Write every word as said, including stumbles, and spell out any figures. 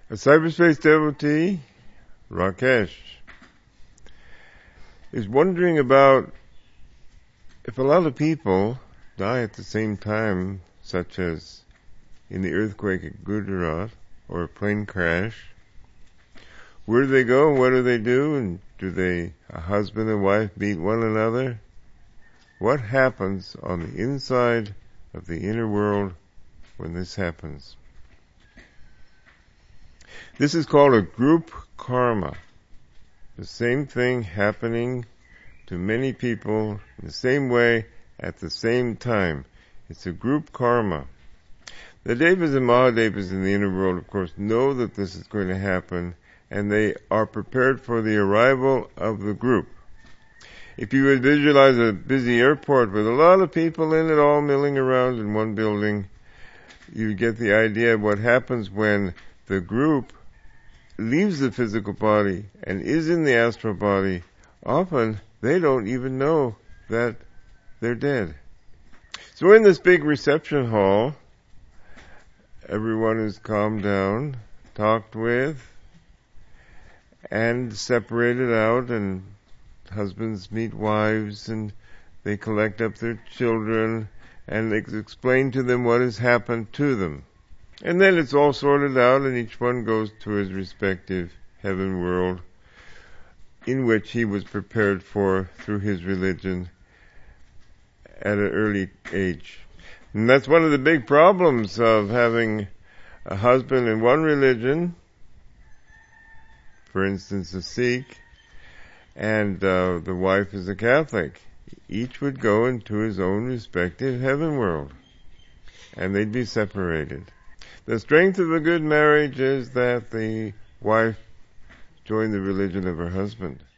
A cyberspace devotee, Rakesh, is wondering about if a lot of people die at the same time, such as in the earthquake at Gujarat or a plane crash. Where do they go? What do they do? And do they, a husband and wife, meet one another? What happens on the inside of the inner world when this happens? This is called a group karma. The same thing happening to many people in the same way at the same time. It's a group karma. The Devas and Mahadevas in the inner world, of course, know that this is going to happen, and they are prepared for the arrival of the group. If you would visualize a busy airport with a lot of people in it all milling around in one building, you get the idea of what happens when the group leaves the physical body and is in the astral body. Often they don't even know that they're dead. So in this big reception hall, everyone is calmed down, talked with, and separated out, and husbands meet wives, and they collect up their children, and they explain to them what has happened to them. And then it's all sorted out, and each one goes to his respective heaven world, in which he was prepared for through his religion at an early age. And that's one of the big problems of having a husband in one religion, for instance a Sikh, and uh, the wife is a Catholic. Each would go into his own respective heaven world, and they'd be separated. The strength of a good marriage is that the wife join the religion of her husband.